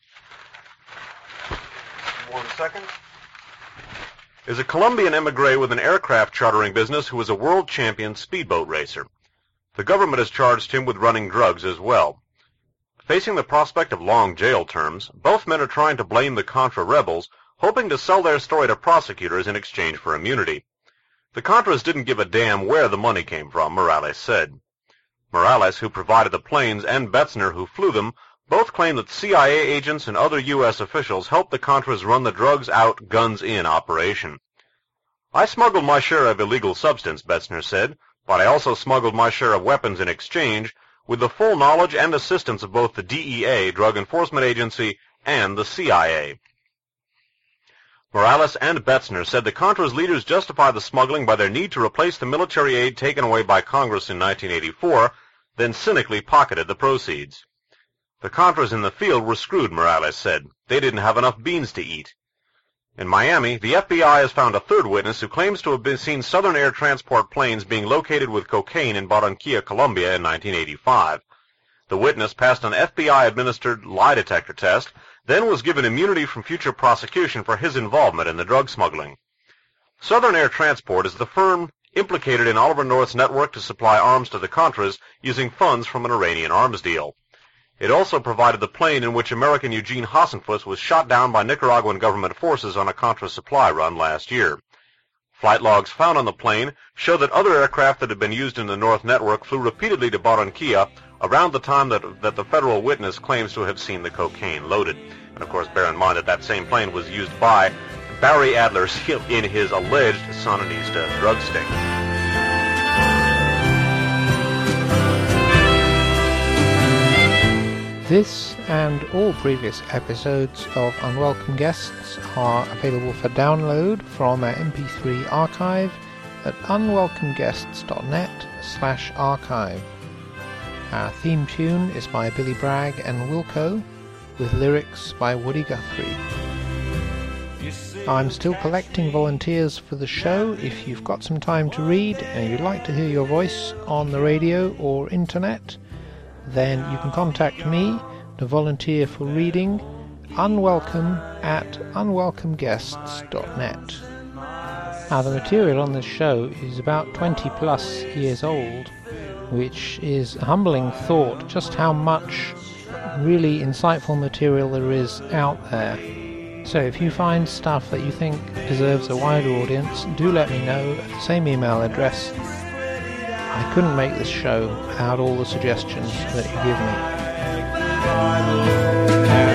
one second, is a Colombian emigre with an aircraft chartering business who is a world champion speedboat racer. The government has charged him with running drugs as well. Facing the prospect of long jail terms, both men are trying to blame the Contra rebels, hoping to sell their story to prosecutors in exchange for immunity. The Contras didn't give a damn where the money came from, Morales said. Morales, who provided the planes, and Betzner, who flew them, both claim that C I A agents and other U S officials helped the Contras run the drugs-out, guns-in operation. I smuggled my share of illegal substance, Betzner said, but I also smuggled my share of weapons in exchange, with the full knowledge and assistance of both the D E A, Drug Enforcement Agency, and the C I A. Morales and Betzner said the Contras leaders justified the smuggling by their need to replace the military aid taken away by Congress in nineteen eighty-four, then cynically pocketed the proceeds. The Contras in the field were screwed, Morales said. They didn't have enough beans to eat. In Miami, the F B I has found a third witness who claims to have been seen Southern Air Transport planes being located with cocaine in Barranquilla, Colombia in nineteen eighty-five. The witness passed an F B I-administered lie detector test, then was given immunity from future prosecution for his involvement in the drug smuggling. Southern Air Transport is the firm implicated in Oliver North's network to supply arms to the Contras using funds from an Iranian arms deal. It also provided the plane in which American Eugene Hassenfuss was shot down by Nicaraguan government forces on a Contra supply run last year. Flight logs found on the plane show that other aircraft that had been used in the North network flew repeatedly to Barranquilla around the time that, that the federal witness claims to have seen the cocaine loaded. And of course, bear in mind that that same plane was used by Barry Adler in his alleged Sandinista drug sting. This and all previous episodes of Unwelcome Guests are available for download from our M P three archive at unwelcomeguests.net slash archive. Our theme tune is by Billy Bragg and Wilco, with lyrics by Woody Guthrie. I'm still collecting volunteers for the show. If you've got some time to read and you'd like to hear your voice on the radio or internet, then you can contact me to volunteer for reading, unwelcome at unwelcomeguests dot net. Now, the material on this show is about twenty plus years old, which is a humbling thought just how much really insightful material there is out there. So if you find stuff that you think deserves a wider audience, do let me know at the same email address. I couldn't make this show without all the suggestions that you give me.